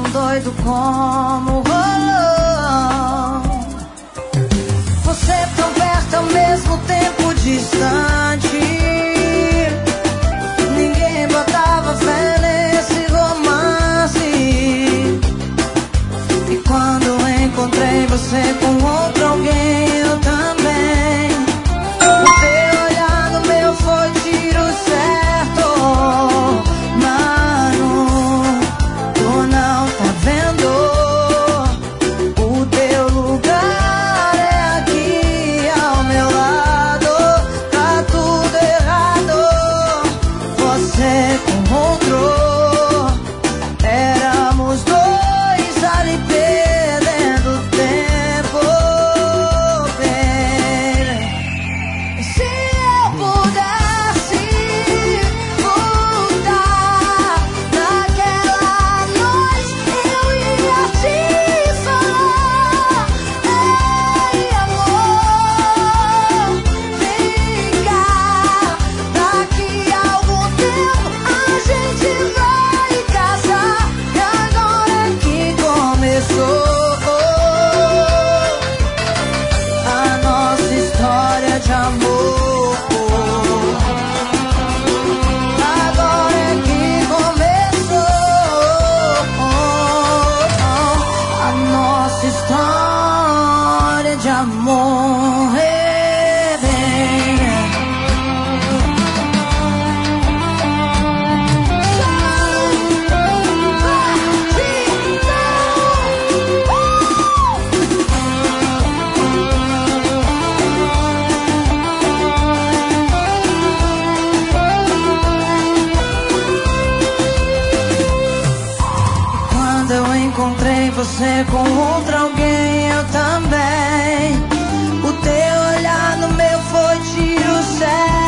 doido como rolou. Você tão perto ao mesmo tempo distante. Ninguém botava fé nesse romance. E quando encontrei você com outro alguém, eu também. O teu olhar no meu foi tiro certo. Mano, tu não tá vendo? O teu lugar é aqui ao meu lado. Tá tudo errado. Você com outro. Éramos dois ali perdendo tempo, baby. Se eu pudesse voltar naquela noite, eu ia te falar: ei, amor, fica. Daqui a algum tempo a gente vai casar. E agora é que começou a nossa história de amor. Agora é que começou a nossa história de amor. Quando eu encontrei você com outro alguém, eu também. O teu olhar no meu foi tiro certo.